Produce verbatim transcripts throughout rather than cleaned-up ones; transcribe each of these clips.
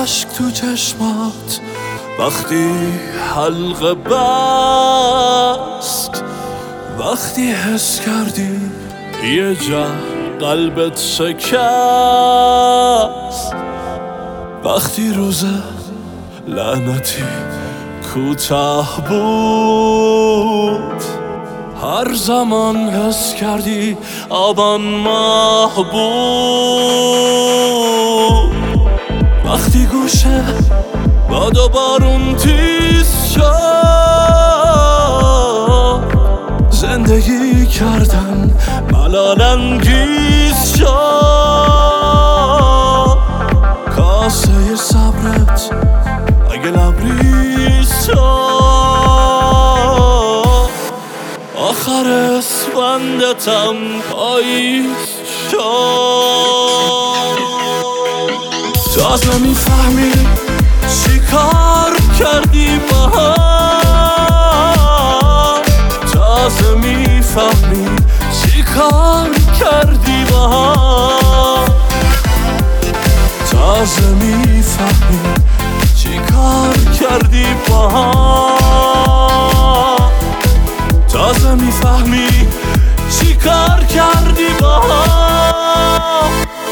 اشک تو چشمات وقتی حلقه بست، وقتی حس کردی یه جا قلبت شکست، وقتی روز لعنتی کوتاه بود، هر زمان حس کردی آبان ماه بود، وقتی گوشه باد و بارون تیز شد، زندگی کردن ملال انگیز شد، کاسه صبرت اگه لبریز شد، آخر اسفندتم پاییز شد. تازه میفهمی چی کار کردی با هم، تازه میفهمی چی کار کردی با هم، تازه میفهمی چی کار کردی با هم، تازه میفهمی چی کار کردی با هم.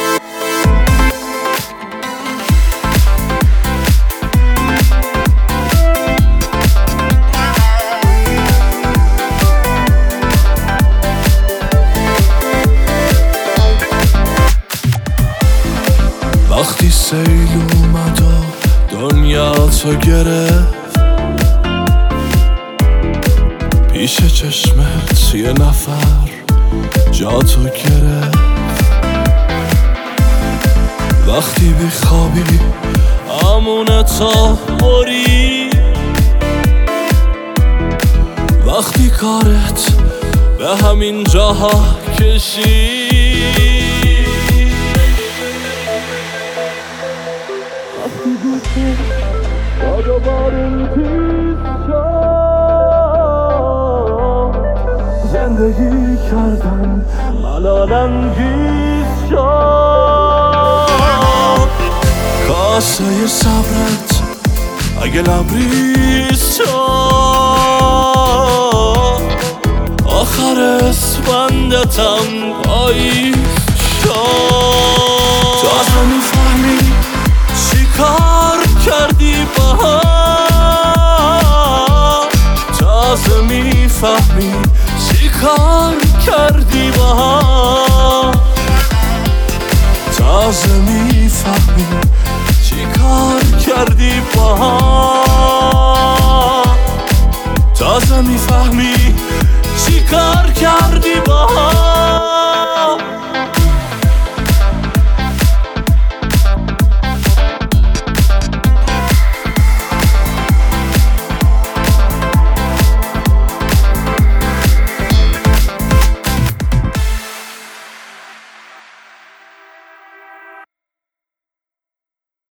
وقتی سیل اومد و دنیا تو گرفت، پیش چشمت یه نفر جا تو گرفت، وقتی بخوابی امونتا بری، وقتی کارت به همین جاها کشی، وقتی گوشه باد و بارون تیز شد، زندگی کردن ملال انگیز شد، کاسه صبرت اگه لبریز شد، آخر اسفندتم پاییز شد، تازه میفهمی چی کار کردی با هم، تازه میفهمی چی کار کردی با هم، تازه می